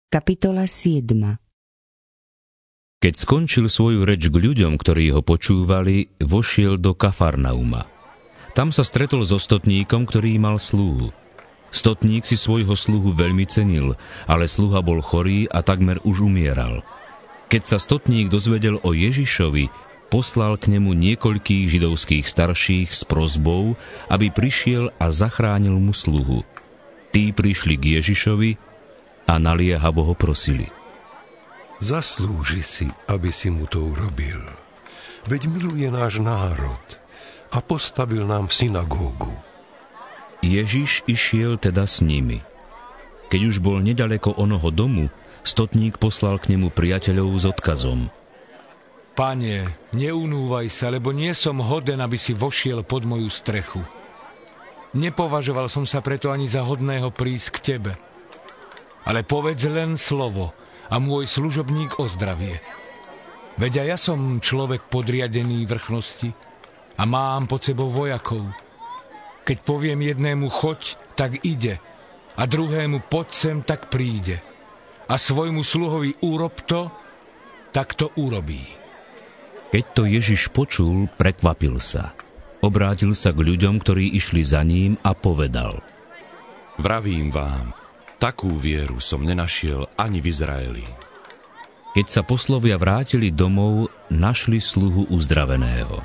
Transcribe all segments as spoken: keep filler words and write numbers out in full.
Kapitola siedma. Keď skončil svoju reč k ľuďom, ktorí ho počúvali, vošiel do Kafarnauma. Tam sa stretol so stotníkom, ktorý mal sluhu. Stotník si svojho sluhu veľmi cenil, ale sluha bol chorý a takmer už umieral. Keď sa stotník dozvedel o Ježišovi, poslal k nemu niekoľkých židovských starších s prosbou, aby prišiel a zachránil mu sluhu. Tí prišli k Ježišovi a naliehavo ho prosili. Zaslúži si, aby si mu to urobil. Veď miluje náš národ a postavil nám synagógu. Ježiš išiel teda s nimi. Keď už bol nedaleko onoho domu, stotník poslal k nemu priateľov s odkazom. Pane, neunúvaj sa, lebo nie som hoden, aby si vošiel pod moju strechu. Nepovažoval som sa preto ani za hodného prísť k tebe. Ale povedz len slovo a môj služobník ozdravie. Veď aj ja som človek podriadený vrchnosti a mám pod sebou vojakov. Keď poviem jednému choď, tak ide, a druhému poď sem, tak príde. A svojmu sluhovi urob to, tak to urobí. Keď to Ježiš počul, prekvapil sa. Obrátil sa k ľuďom, ktorí išli za ním, a povedal: Vravím vám, takú vieru som nenašiel ani v Izraeli. Keď sa poslovia vrátili domov, našli sluhu uzdraveného.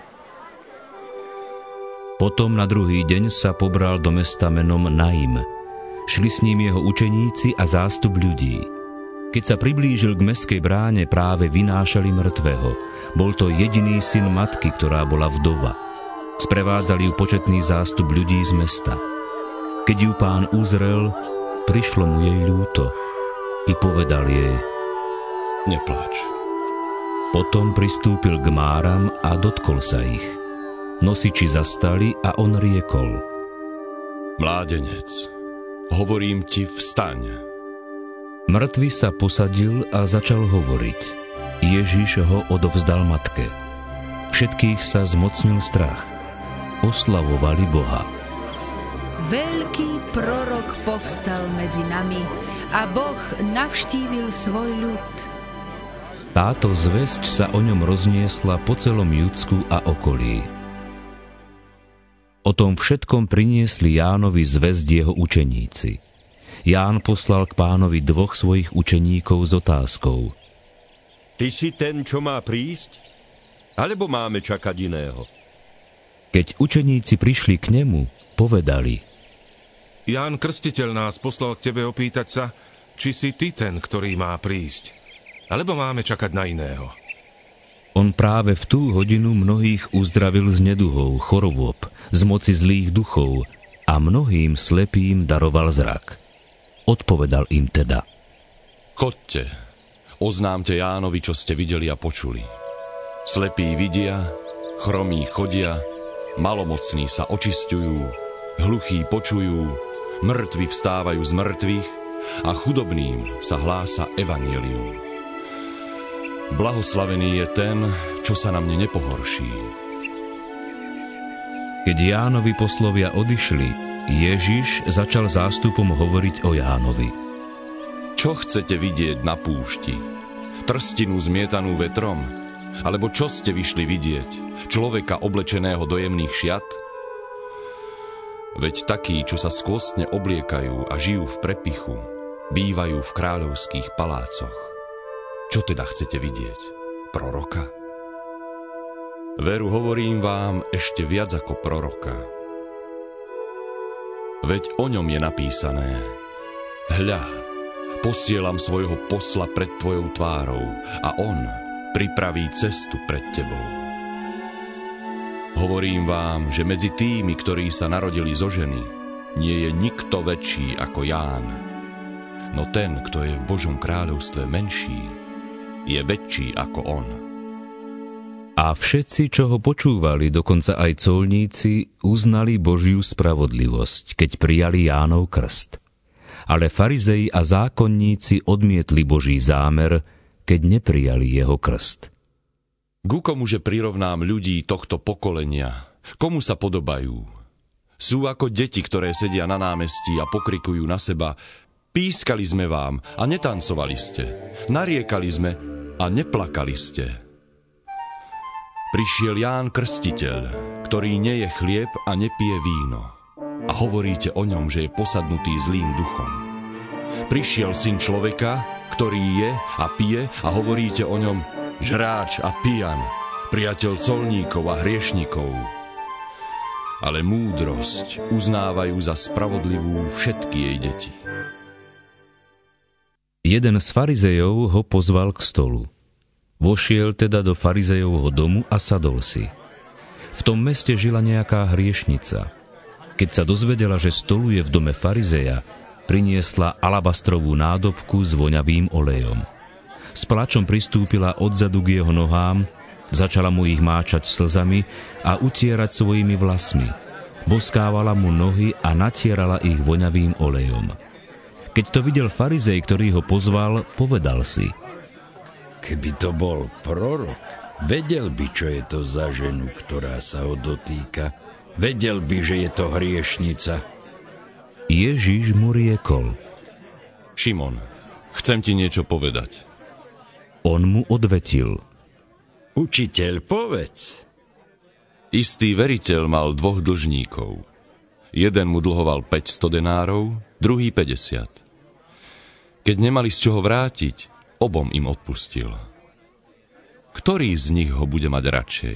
Potom na druhý deň sa pobral do mesta menom Naim. Šli s ním jeho učeníci a zástup ľudí. Keď sa priblížil k mestskej bráne, práve vynášali mŕtvého. Bol to jediný syn matky, ktorá bola vdova. Sprevádzali ju početný zástup ľudí z mesta. Keď ju Pán uzrel, prišlo mu jej ľúto i povedal jej: Nepláč. Potom pristúpil k máram a dotkol sa ich. Nosiči zastali a on riekol: Mládenec, hovorím ti, vstaň. Mŕtvy sa posadil a začal hovoriť. Ježiš ho odovzdal matke. Všetkých sa zmocnil strach. Oslavovali Boha. Veľký prorok povstal medzi nami a Boh navštívil svoj ľud. Táto zvesť sa o ňom rozniesla po celom Judsku a okolí. O tom všetkom priniesli Jánovi zvesť jeho učeníci. Ján poslal k Pánovi dvoch svojich učeníkov s otázkou: Ty si ten, čo má prísť? Alebo máme čakať iného? Keď učeníci prišli k nemu, povedali: Ján Krstiteľ nás poslal k tebe opýtať sa, či si ty ten, ktorý má prísť, alebo máme čakať na iného. On práve v tú hodinu mnohých uzdravil z neduhov, chorôb, z moci zlých duchov a mnohým slepým daroval zrak. Odpovedal im teda: Chodte, oznámte Jánovi, čo ste videli a počuli. Slepí vidia, chromí chodia, malomocní sa očisťujú, hluchí počujú, mŕtvi vstávajú z mŕtvych a chudobným sa hlása evanjelium. Blahoslavený je ten, čo sa na mne nepohorší. Keď Jánovi poslovia odišli, Ježiš začal zástupom hovoriť o Jánovi. Čo chcete vidieť na púšti? Trstinu zmietanú vetrom? Alebo čo ste vyšli vidieť? Človeka oblečeného do jemných šiat? Veď takí, čo sa skvostne obliekajú a žijú v prepichu, bývajú v kráľovských palácoch. Čo teda chcete vidieť? Proroka? Veru, hovorím vám, ešte viac ako proroka. Veď o ňom je napísané: Hľa, posielam svojho posla pred tvojou tvárou a on pripraví cestu pred tebou. Hovorím vám, že medzi tými, ktorí sa narodili zo ženy, nie je nikto väčší ako Ján. No ten, kto je v Božom kráľovstve menší, je väčší ako on. A všetci, čo ho počúvali, dokonca aj colníci, uznali Božiu spravodlivosť, keď prijali Jánov krst. Ale farizei a zákonníci odmietli Boží zámer, keď neprijali jeho krst. Ku komuže prirovnám ľudí tohto pokolenia? Komu sa podobajú? Sú ako deti, ktoré sedia na námestí a pokrikujú na seba: Pískali sme vám a netancovali ste. Nariekali sme a neplakali ste. Prišiel Ján Krstiteľ, ktorý neje chlieb a nepije víno. A hovoríte o ňom, že je posadnutý zlým duchom. Prišiel Syn človeka, ktorý je a pije a hovoríte o ňom žráč a pijan, priateľ colníkov a hriešnikov. Ale múdrosť uznávajú za spravodlivú všetky jej deti. Jeden z farizejov ho pozval k stolu. Vošiel teda do farizejovho domu a sadol si. V tom meste žila nejaká hriešnica. Keď sa dozvedela, že stoluje v dome farizeja, priniesla alabastrovú nádobku s voňavým olejom. S plačom pristúpila odzadu k jeho nohám, začala mu ich máčať slzami a utierať svojimi vlasmi. Boskávala mu nohy a natierala ich voňavým olejom. Keď to videl farizej, ktorý ho pozval, povedal si: Keby to bol prorok, vedel by, čo je to za ženu, ktorá sa ho dotýka. Vedel by, že je to hriešnica. Ježiš mu riekol: Šimon, chcem ti niečo povedať. On mu odvetil: Učiteľ, povedz. Istý veriteľ mal dvoch dlžníkov. Jeden mu dlhoval päťsto denárov, druhý päťdesiat. Keď nemali z čoho vrátiť, obom im odpustil. Ktorý z nich ho bude mať radšej?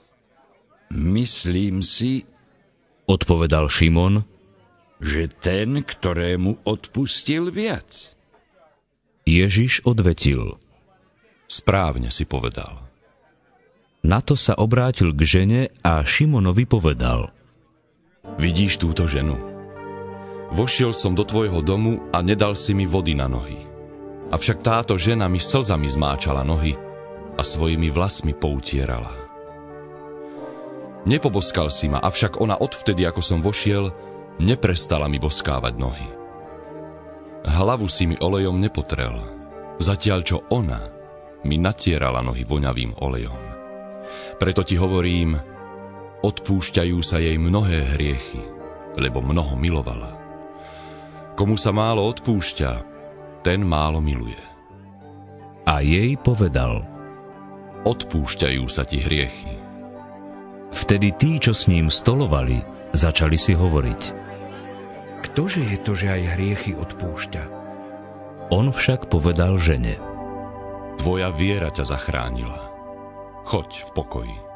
Myslím si, odpovedal Šimon, že ten, ktorému odpustil viac. Ježiš odvetil: Správne si povedal. Na to sa obrátil k žene a Šimonovi povedal: Vidíš túto ženu? Vošiel som do tvojho domu a nedal si mi vody na nohy. Avšak táto žena mi slzami zmáčala nohy a svojimi vlasmi poutierala. Nepoboskal si ma, avšak ona odvtedy, ako som vošiel, neprestala mi boskávať nohy. Hlavu si mi olejom nepotrel, zatiaľ čo ona mi natierala nohy voňavým olejom. Preto ti hovorím, odpúšťajú sa jej mnohé hriechy, lebo mnoho milovala. Komu sa málo odpúšťa, ten málo miluje. A jej povedal: Odpúšťajú sa ti hriechy. Vtedy tí, čo s ním stolovali, začali si hovoriť: Ktože je to, že aj hriechy odpúšťa? On však povedal žene: Tvoja viera ťa zachránila. Choď v pokoji.